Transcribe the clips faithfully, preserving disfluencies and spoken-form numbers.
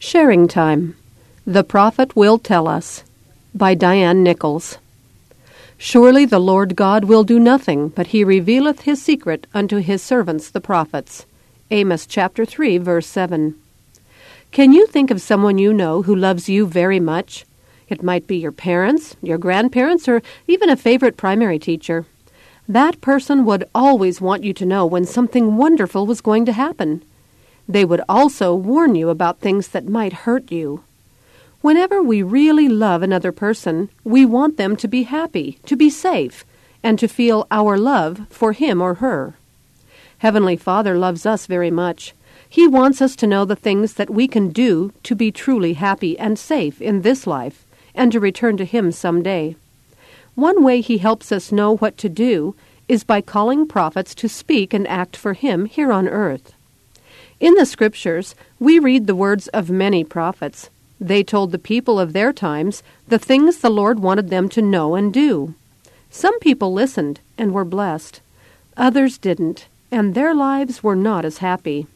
Sharing Time. The Prophet Will Tell Us, by Diane Nichols. Surely the Lord God will do nothing, but he revealeth his secret unto his servants the prophets. Amos chapter three, verse seven. Can you think of someone you know who loves you very much? It might be your parents, your grandparents, or even a favorite primary teacher. That person would always want you to know when something wonderful was going to happen. They would also warn you about things that might hurt you. Whenever we really love another person, we want them to be happy, to be safe, and to feel our love for him or her. Heavenly Father loves us very much. He wants us to know the things that we can do to be truly happy and safe in this life, and to return to him someday. One way he helps us know what to do is by calling prophets to speak and act for him here on earth. In the Scriptures, we read the words of many prophets. They told the people of their times the things the Lord wanted them to know and do. Some people listened and were blessed. Others didn't, and their lives were not as happy.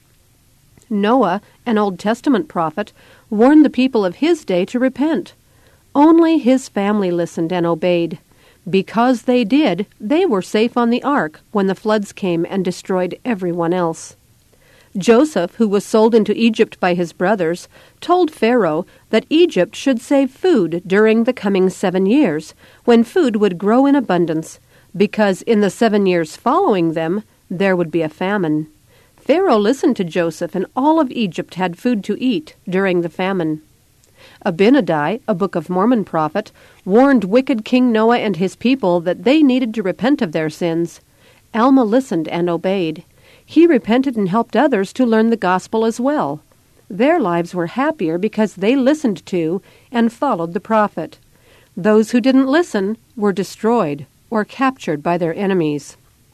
Noah, an Old Testament prophet, warned the people of his day to repent. Only his family listened and obeyed. Because they did, they were safe on the ark when the floods came and destroyed everyone else. Joseph, who was sold into Egypt by his brothers, told Pharaoh that Egypt should save food during the coming seven years, when food would grow in abundance, because in the seven years following them, there would be a famine. Pharaoh listened to Joseph, and all of Egypt had food to eat during the famine. Abinadi, a Book of Mormon prophet, warned wicked King Noah and his people that they needed to repent of their sins. Alma listened and obeyed. He repented and helped others to learn the gospel as well. Their lives were happier because they listened to and followed the prophet. Those who didn't listen were destroyed or captured by their enemies.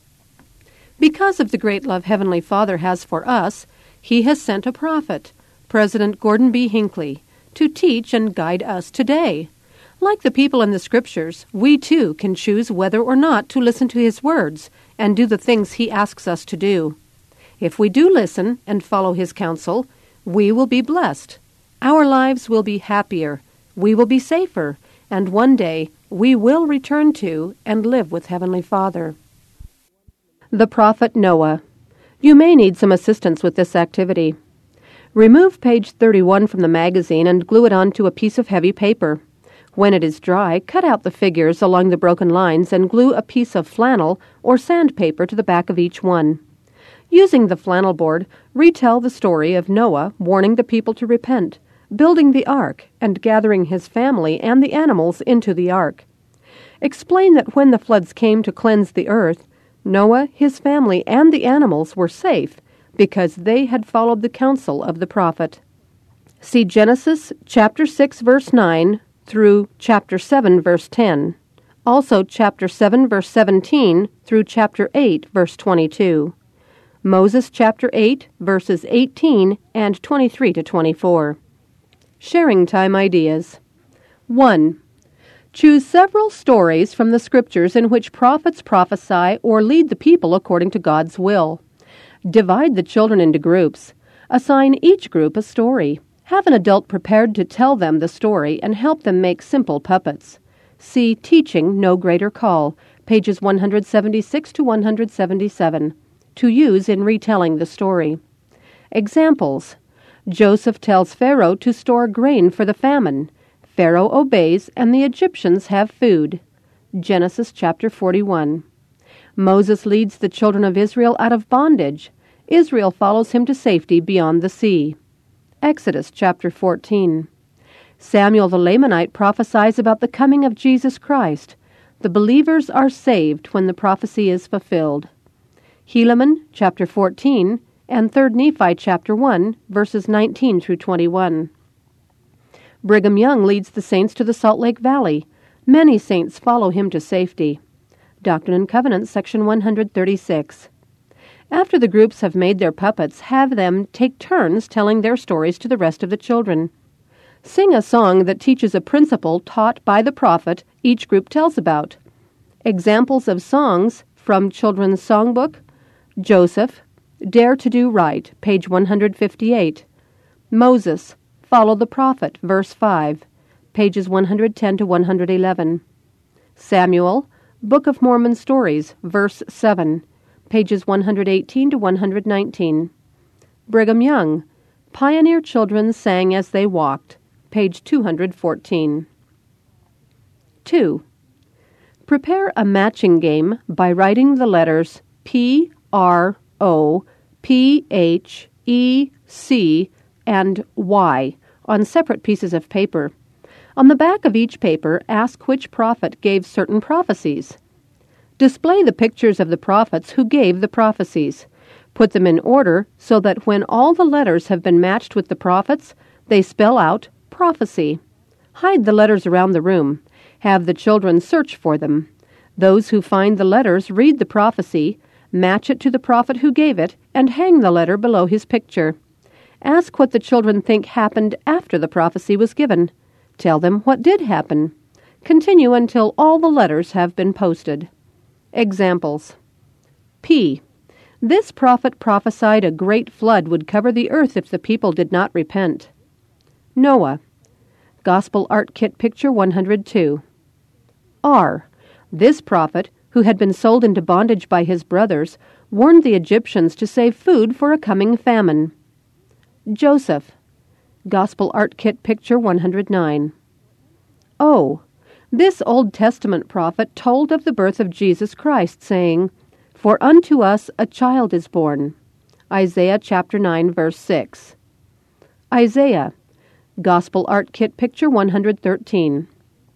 Because of the great love Heavenly Father has for us, he has sent a prophet, President Gordon B. Hinckley, to teach and guide us today. Like the people in the Scriptures, we too can choose whether or not to listen to his words and do the things he asks us to do. If we do listen and follow his counsel, we will be blessed. Our lives will be happier, we will be safer, and one day we will return to and live with Heavenly Father. The Prophet Noah. You may need some assistance with this activity. Remove page thirty-one from the magazine and glue it onto a piece of heavy paper. When it is dry, cut out the figures along the broken lines and glue a piece of flannel or sandpaper to the back of each one. Using the flannel board, retell the story of Noah warning the people to repent, building the ark, and gathering his family and the animals into the ark. Explain that when the floods came to cleanse the earth, Noah, his family, and the animals were safe because they had followed the counsel of the prophet. See Genesis chapter six, verse nine, through chapter seven, verse ten. Also chapter seven, verse seventeen, through chapter eight, verse twenty-two. Moses chapter eight, verses eighteen and twenty-three to twenty-four. Sharing Time Ideas. one. Choose several stories from the Scriptures in which prophets prophesy or lead the people according to God's will. Divide the children into groups. Assign each group a story. Have an adult prepared to tell them the story and help them make simple puppets. See Teaching No Greater Call, pages one seventy-six to one seventy-seven, to use in retelling the story. Examples. Joseph tells Pharaoh to store grain for the famine. Pharaoh obeys, and the Egyptians have food. Genesis chapter forty-one. Moses leads the children of Israel out of bondage. Israel follows him to safety beyond the sea. Exodus chapter fourteen. Samuel the Lamanite prophesies about the coming of Jesus Christ. The believers are saved when the prophecy is fulfilled. Helaman chapter fourteen and Third Nephi chapter one, verses nineteen through twenty-one. Brigham Young leads the saints to the Salt Lake Valley. Many saints follow him to safety. Doctrine and Covenants, section one thirty-six. After the groups have made their puppets, have them take turns telling their stories to the rest of the children. Sing a song that teaches a principle taught by the prophet each group tells about. Examples of songs from Children's Songbook: Joseph, Dare to Do Right, page one fifty-eight. Moses, Follow the Prophet, verse five, pages one hundred ten to one hundred eleven. Samuel, Book of Mormon Stories, verse seven, pages one hundred eighteen to one hundred nineteen. Brigham Young, Pioneer Children Sang as They Walked, page two hundred fourteen. two. Prepare a matching game by writing the letters P, R, O, P, H, E, C, and Y on separate pieces of paper. On the back of each paper, ask which prophet gave certain prophecies. Display the pictures of the prophets who gave the prophecies. Put them in order so that when all the letters have been matched with the prophets, they spell out prophecy. Hide the letters around the room. Have the children search for them. Those who find the letters read the prophecy, match it to the prophet who gave it, and hang the letter below his picture. Ask what the children think happened after the prophecy was given. Tell them what did happen. Continue until all the letters have been posted. Examples. P. This prophet prophesied a great flood would cover the earth if the people did not repent. Noah. Gospel Art Kit Picture one hundred two. R. This prophet, who had been sold into bondage by his brothers, warned the Egyptians to save food for a coming famine. Joseph. Gospel Art Kit Picture one hundred nine. O. This Old Testament prophet told of the birth of Jesus Christ, saying, For unto us a child is born. Isaiah chapter nine, verse six. Isaiah. Gospel Art Kit Picture one hundred thirteen.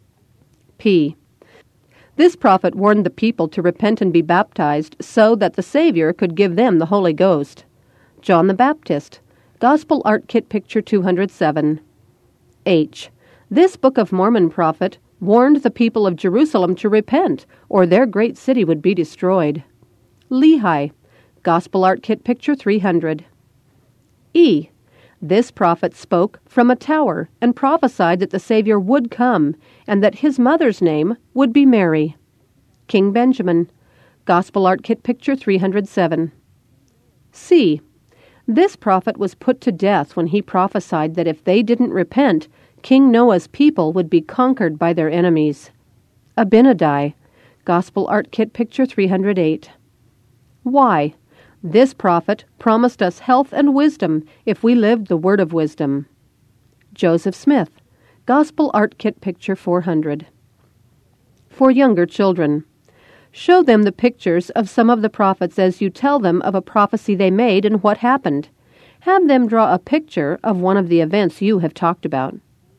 P. This prophet warned the people to repent and be baptized so that the Savior could give them the Holy Ghost. John the Baptist. Gospel Art Kit Picture two hundred seven. H. This Book of Mormon prophet warned the people of Jerusalem to repent, or their great city would be destroyed. Lehi. Gospel Art Kit Picture three hundred. E. This prophet spoke from a tower and prophesied that the Savior would come and that his mother's name would be Mary. King Benjamin. Gospel Art Kit Picture three hundred seven. C. This prophet was put to death when he prophesied that if they didn't repent, King Noah's people would be conquered by their enemies. Abinadi. Gospel Art Kit Picture three hundred eight. Y. This prophet promised us health and wisdom if we lived the word of wisdom. Joseph Smith. Gospel Art Kit Picture four hundred. For younger children. Show them the pictures of some of the prophets as you tell them of a prophecy they made and what happened. Have them draw a picture of one of the events you have talked about.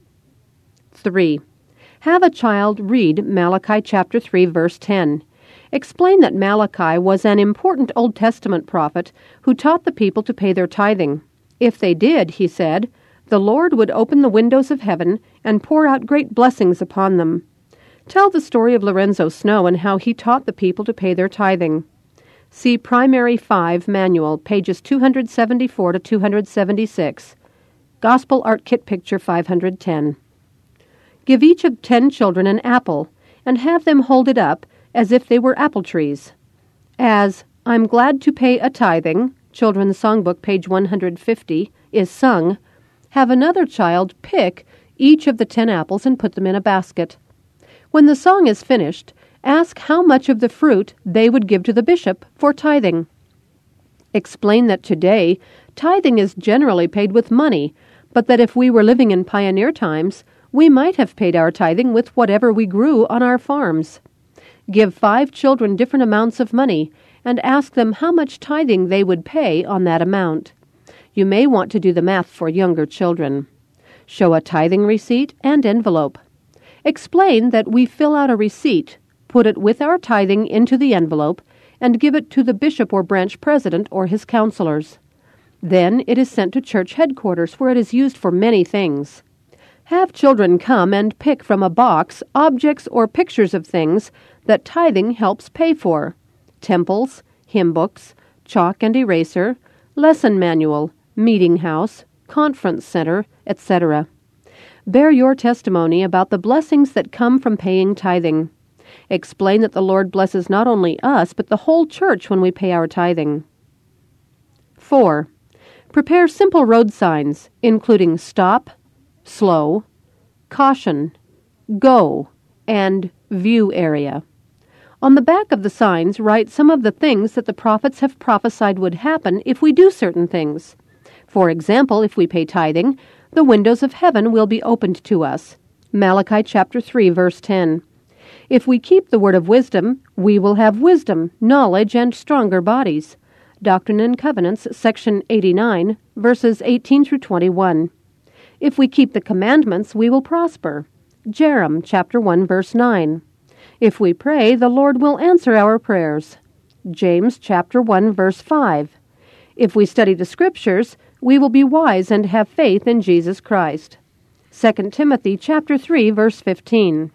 three. Have a child read Malachi chapter three, verse ten. Explain that Malachi was an important Old Testament prophet who taught the people to pay their tithing. If they did, he said, the Lord would open the windows of heaven and pour out great blessings upon them. Tell the story of Lorenzo Snow and how he taught the people to pay their tithing. See Primary five Manual, pages two hundred seventy-four to two hundred seventy-six. Gospel Art Kit Picture five hundred ten. Give each of ten children an apple, and have them hold it up as if they were apple trees. As I'm glad to pay a tithing, Children's Songbook, page one hundred fifty, is sung, have another child pick each of the ten apples and put them in a basket. When the song is finished, ask how much of the fruit they would give to the bishop for tithing. Explain that today, tithing is generally paid with money, but that if we were living in pioneer times, we might have paid our tithing with whatever we grew on our farms. Give five children different amounts of money and ask them how much tithing they would pay on that amount. You may want to do the math for younger children. Show a tithing receipt and envelope. Explain that we fill out a receipt, put it with our tithing into the envelope, and give it to the bishop or branch president or his counselors. Then it is sent to church headquarters where it is used for many things. Have children come and pick from a box objects or pictures of things that tithing helps pay for. Temples, hymn books, chalk and eraser, lesson manual, meeting house, conference center, et cetera. Bear your testimony about the blessings that come from paying tithing. Explain that the Lord blesses not only us, but the whole church when we pay our tithing. four. Prepare simple road signs, including stop, slow, caution, go, and view area. On the back of the signs, write some of the things that the prophets have prophesied would happen if we do certain things. For example, if we pay tithing, the windows of heaven will be opened to us. Malachi chapter three, verse ten. If we keep the word of wisdom, we will have wisdom, knowledge, and stronger bodies. Doctrine and Covenants, section eighty-nine, verses eighteen through twenty-one. If we keep the commandments, we will prosper. Jerem chapter one, verse nine. If we pray, the Lord will answer our prayers. James chapter one, verse five. If we study the Scriptures, we will be wise and have faith in Jesus Christ. Second Timothy chapter three, verse fifteen.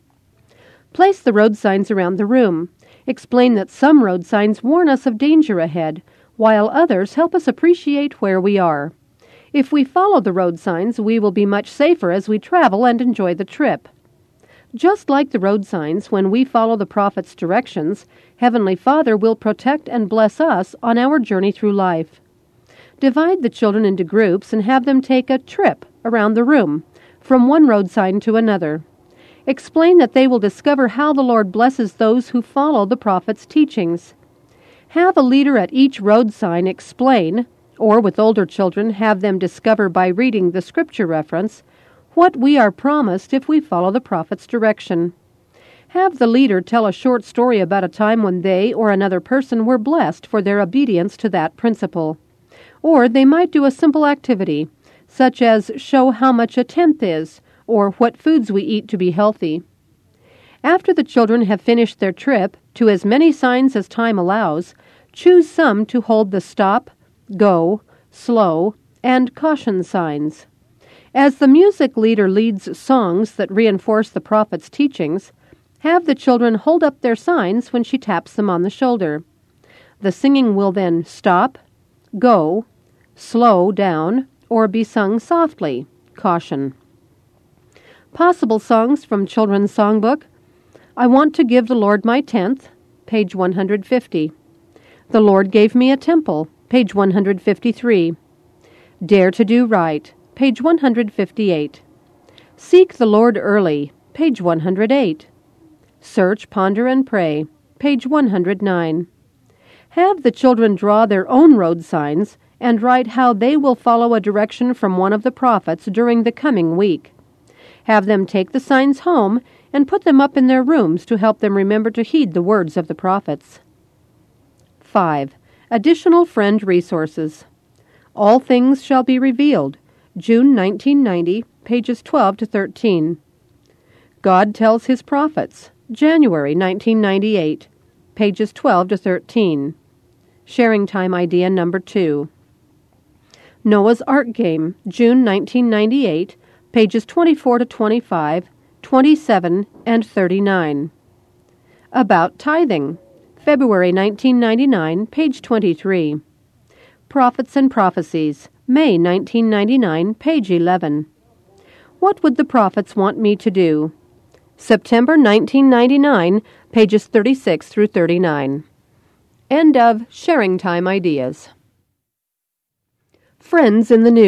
Place the road signs around the room. Explain that some road signs warn us of danger ahead, while others help us appreciate where we are. If we follow the road signs, we will be much safer as we travel and enjoy the trip. Just like the road signs, when we follow the prophet's directions, Heavenly Father will protect and bless us on our journey through life. Divide the children into groups and have them take a trip around the room, from one road sign to another. Explain that they will discover how the Lord blesses those who follow the prophet's teachings. Have a leader at each road sign explain, or with older children have them discover by reading the scripture reference, what we are promised if we follow the prophet's direction. Have the leader tell a short story about a time when they or another person were blessed for their obedience to that principle. Or they might do a simple activity, such as show how much a tenth is, or what foods we eat to be healthy. After the children have finished their trip, to as many signs as time allows, choose some to hold the stop, go, slow, and caution signs. As the music leader leads songs that reinforce the prophet's teachings, have the children hold up their signs when she taps them on the shoulder. The singing will then stop, go, slow down, or be sung softly, caution. Possible songs from Children's Songbook: I Want to Give the Lord My Tenth, page one hundred fifty. The Lord Gave Me a Temple, page one hundred fifty-three. Dare to Do Right, page one hundred fifty-eight. Seek the Lord Early, page one hundred eight. Search, Ponder, and Pray, page one hundred nine. Have the children draw their own road signs and write how they will follow a direction from one of the prophets during the coming week. Have them take the signs home and put them up in their rooms to help them remember to heed the words of the prophets. five. Additional Friend Resources. All Things Shall Be Revealed, June nineteen ninety, pages twelve to thirteen. God Tells His Prophets, January nineteen ninety-eight, pages twelve to thirteen. Sharing Time Idea Number two. Noah's Ark Game, June nineteen ninety-eight, pages twenty-four to twenty-five, twenty-seven, and thirty-nine. About Tithing, February nineteen ninety-nine, page twenty-three. Prophets and Prophecies, May nineteen ninety-nine, page eleven. What Would the Prophets Want Me to Do? September nineteen ninety-nine, pages thirty-six through thirty-nine. End of Sharing Time Ideas. Friends in the News.